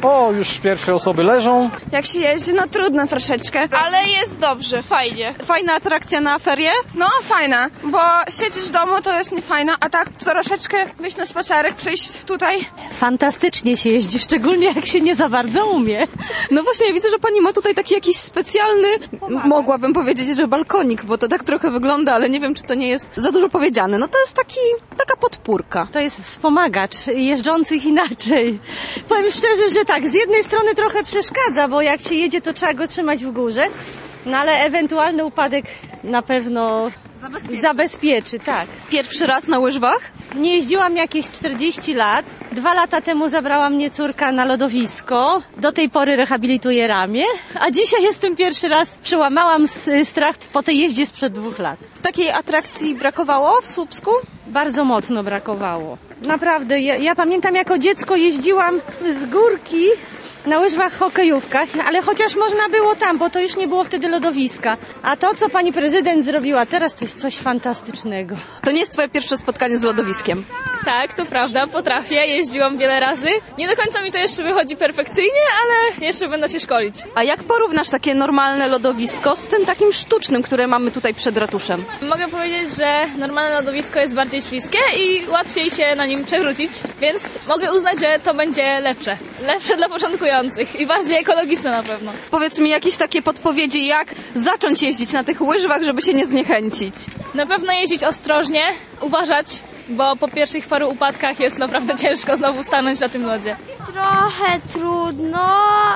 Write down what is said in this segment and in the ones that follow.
O, już pierwsze osoby leżą. Jak się jeździ, no trudno troszeczkę, ale jest dobrze, fajnie. Fajna atrakcja na ferie? No fajna, bo siedzieć w domu to jest niefajne, a tak troszeczkę wyjść na spacerek, przyjść tutaj. Fantastycznie się jeździ, szczególnie jak się nie za bardzo umie. No właśnie, widzę, że pani ma tutaj taki jakiś specjalny, mogłabym powiedzieć, że balkonik, bo to tak trochę wygląda, ale nie wiem, czy to nie jest za dużo powiedziane. No to jest taka podpórka. To jest wspomagacz jeżdżących inaczej. Powiem szczerze, że tak, z jednej strony trochę przeszkadza, bo jak się jedzie, to trzeba go trzymać w górze, no ale ewentualny upadek na pewno zabezpieczy, tak. Pierwszy raz na łyżwach? Nie jeździłam jakieś 40 lat. 2 lata temu zabrała mnie córka na lodowisko. Do tej pory rehabilituję ramię, a dzisiaj jestem pierwszy raz. Przełamałam strach po tej jeździe sprzed 2 lat. Takiej atrakcji brakowało w Słupsku? Bardzo mocno brakowało. Naprawdę, ja pamiętam, jako dziecko jeździłam z górki na łyżwach hokejówkach, ale chociaż można było tam, bo to już nie było wtedy lodowiska. A to, co pani prezydent zrobiła teraz, to jest coś fantastycznego. To nie jest twoje pierwsze spotkanie z lodowiskiem? Tak, to prawda, potrafię, jeździłam wiele razy. Nie do końca mi to jeszcze wychodzi perfekcyjnie, ale jeszcze będę się szkolić. A jak porównasz takie normalne lodowisko z tym takim sztucznym, które mamy tutaj przed ratuszem? Mogę powiedzieć, że normalne lodowisko jest bardziej śliskie i łatwiej się na nim przewrócić, więc mogę uznać, że to będzie lepsze. Lepsze dla początkujących i bardziej ekologiczne na pewno. Powiedz mi jakieś takie podpowiedzi, jak zacząć jeździć na tych łyżwach, żeby się nie zniechęcić? Na pewno jeździć ostrożnie, uważać, bo po pierwszych paru upadkach jest naprawdę ciężko znowu stanąć na tym lodzie. Trochę trudno,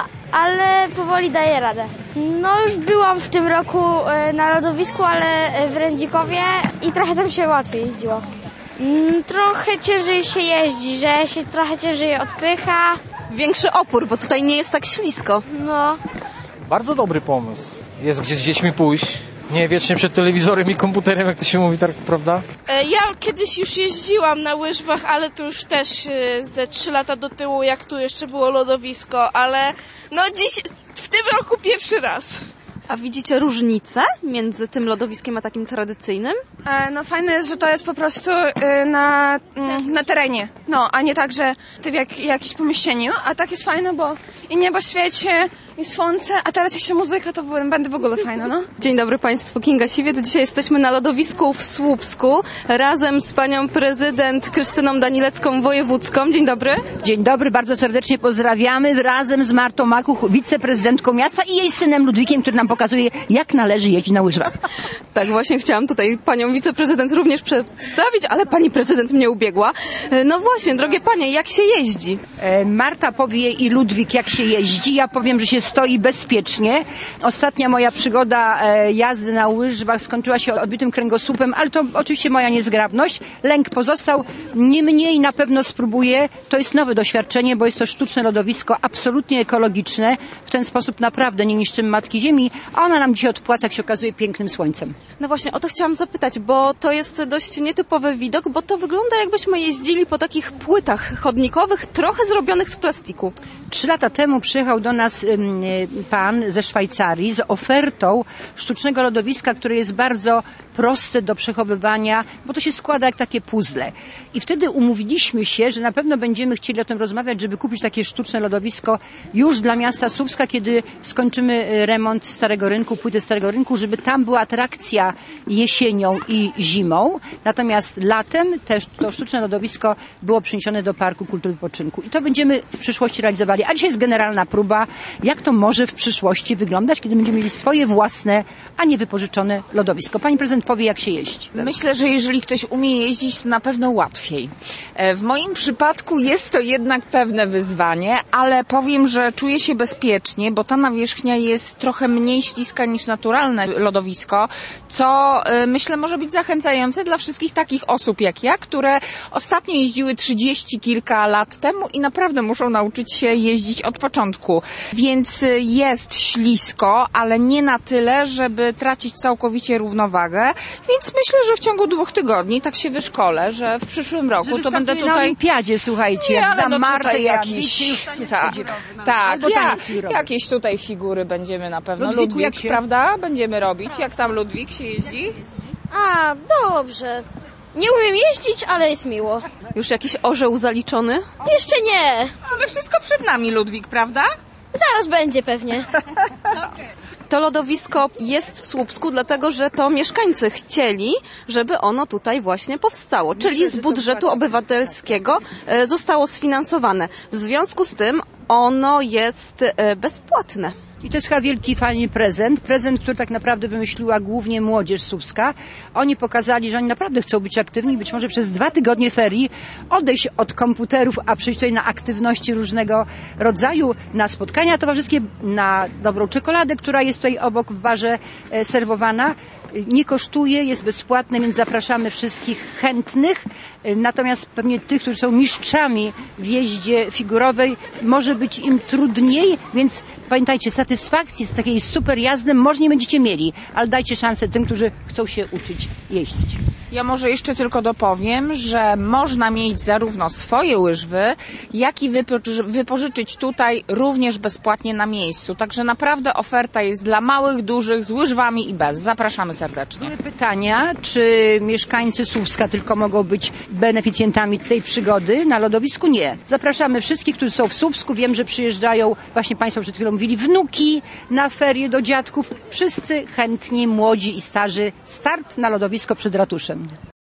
ale powoli daję radę. No już byłam w tym roku na lodowisku, ale w Rędzikowie i trochę tam się łatwiej jeździło. Trochę ciężej się jeździ, że się trochę ciężej odpycha. Większy opór, bo tutaj nie jest tak ślisko. No. Bardzo dobry pomysł. Jest gdzie z dziećmi pójść. Nie wiecznie przed telewizorem i komputerem, jak to się mówi, tak, prawda? Ja kiedyś już jeździłam na łyżwach, ale to już też ze 3 lata do tyłu, jak tu jeszcze było lodowisko, ale no dziś, w tym roku pierwszy raz. A widzicie różnicę między tym lodowiskiem a takim tradycyjnym? No fajne jest, że to jest po prostu na terenie, no, a nie tak, że ty w jakimś pomieszczeniu, a tak jest fajne, bo i niebo świeci, i słońce, a teraz jeszcze muzyka, to będzie w ogóle fajne, no. Dzień dobry Państwu, Kinga Siwiec. Dzisiaj jesteśmy na lodowisku w Słupsku razem z panią prezydent Krystyną Danilecką-Wojewódzką. Dzień dobry. Dzień dobry, bardzo serdecznie pozdrawiamy razem z Martą Makuch, wiceprezydentką miasta i jej synem Ludwikiem, który nam pokazuje, jak należy jeździć na łyżwach. Tak, właśnie chciałam tutaj panią wiceprezydent również przedstawić, ale pani prezydent mnie ubiegła. No właśnie, drogie panie, jak się jeździ? Marta powie i Ludwik, jak się jeździ. Ja powiem, że się stoi bezpiecznie. Ostatnia moja przygoda jazdy na łyżwach skończyła się odbitym kręgosłupem, ale to oczywiście moja niezgrabność. Lęk pozostał. Niemniej na pewno spróbuję. To jest nowe doświadczenie, bo jest to sztuczne lodowisko, absolutnie ekologiczne. W ten sposób naprawdę nie niszczymy Matki Ziemi, a ona nam dzisiaj odpłaca, jak się okazuje, pięknym słońcem. No właśnie, o to chciałam zapytać, bo to jest dość nietypowy widok, bo to wygląda, jakbyśmy jeździli po takich płytach chodnikowych, trochę zrobionych z plastiku. 3 lata temu przyjechał do nas pan ze Szwajcarii z ofertą sztucznego lodowiska, które jest bardzo proste do przechowywania, bo to się składa jak takie puzzle. I wtedy umówiliśmy się, że na pewno będziemy chcieli o tym rozmawiać, żeby kupić takie sztuczne lodowisko już dla miasta Słupska, kiedy skończymy remont Starego Rynku, płyty Starego Rynku, żeby tam była atrakcja jesienią i zimą. Natomiast latem też to sztuczne lodowisko było przeniesione do Parku Kultury i Wypoczynku. I to będziemy w przyszłości realizowali. A dzisiaj jest generalna próba, jak to może w przyszłości wyglądać, kiedy będziemy mieli swoje własne, a nie wypożyczone lodowisko. Pani prezydent powie, jak się jeździ. Myślę, że jeżeli ktoś umie jeździć, to na pewno łatwiej. W moim przypadku jest to jednak pewne wyzwanie, ale powiem, że czuję się bezpiecznie, bo ta nawierzchnia jest trochę mniej śliska niż naturalne lodowisko, co myślę może być zachęcające dla wszystkich takich osób jak ja, które ostatnio jeździły 30 kilka lat temu i naprawdę muszą nauczyć się jeździć od początku. Więc jest ślisko, ale nie na tyle, żeby tracić całkowicie równowagę. Więc myślę, że w ciągu 2 tygodni tak się wyszkolę, że w przyszłym roku to będę tutaj... na olimpiadzie, słuchajcie, nie, jak ale znam Martę, jakieś... już się tak, jakieś tutaj figury będziemy na pewno. Ludwiku, Ludwik, prawda? Będziemy robić. Jak tam Ludwik się jeździ? A, dobrze. Nie umiem jeździć, ale jest miło. Już jakiś orzeł zaliczony? Jeszcze nie. Ale wszystko przed nami, Ludwik, prawda? Zaraz będzie pewnie. To lodowisko jest w Słupsku, dlatego że to mieszkańcy chcieli, żeby ono tutaj właśnie powstało, czyli z budżetu obywatelskiego zostało sfinansowane. W związku z tym ono jest bezpłatne. I to jest chyba wielki, fajny prezent, który tak naprawdę wymyśliła głównie młodzież słupska. Oni pokazali, że oni naprawdę chcą być aktywni i być może przez 2 tygodnie ferii odejść od komputerów, a przyjść tutaj na aktywności różnego rodzaju, na spotkania towarzyskie, na dobrą czekoladę, która jest tutaj obok w barze serwowana. Nie kosztuje, jest bezpłatne, więc zapraszamy wszystkich chętnych. Natomiast pewnie tych, którzy są mistrzami w jeździe figurowej, może być im trudniej, więc pamiętajcie, satysfakcji z takiej super jazdy może nie będziecie mieli, ale dajcie szansę tym, którzy chcą się uczyć jeździć. Ja może jeszcze tylko dopowiem, że można mieć zarówno swoje łyżwy, jak i wypożyczyć tutaj również bezpłatnie na miejscu. Także naprawdę oferta jest dla małych, dużych, z łyżwami i bez. Zapraszamy serdecznie. Były pytania, czy mieszkańcy Słupska tylko mogą być beneficjentami tej przygody na lodowisku? Nie. Zapraszamy wszystkich, którzy są w Słupsku. Wiem, że przyjeżdżają, właśnie Państwo przed chwilą mówili, wnuki na ferie do dziadków. Wszyscy chętni, młodzi i starzy. Start na lodowisko przed ratuszem.